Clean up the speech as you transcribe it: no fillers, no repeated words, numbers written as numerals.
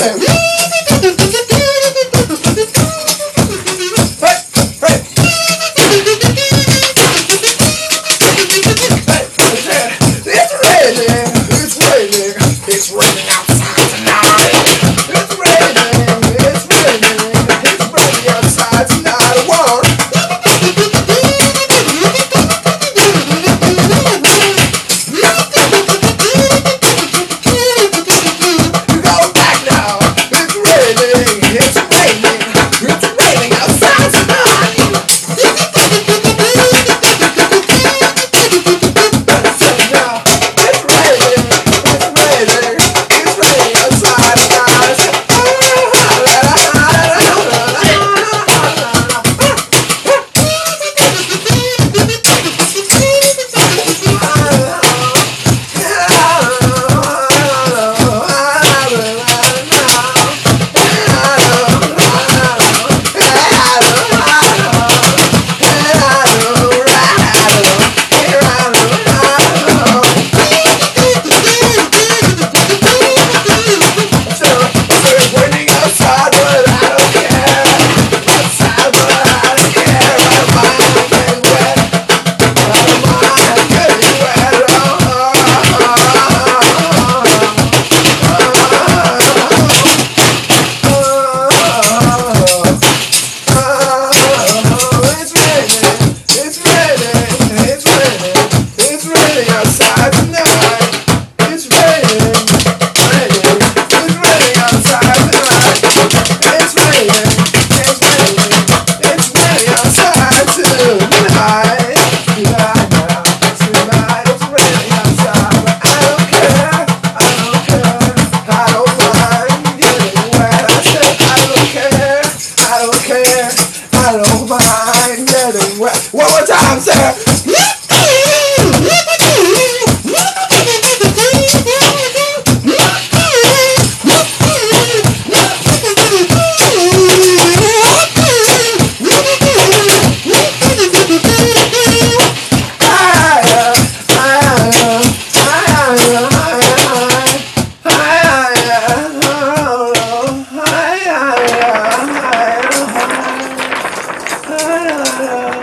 It's raining outside tonight. It's raining, it's raining, it's raining outside tonight. Whoa. You go back now. It's raining, it's raining, it's raining outside tonight. It's raining, it's raining. Outside tonight, it's raining, raining, it's raining outside tonight. It's raining, it's raining, it's raining outside tonight. Tonight, it's raining outside, but I don't care, I don't care, I don't mind getting wet. I said I don't care, I don't care, I don't mind getting wet. One more time, sir. Yeah.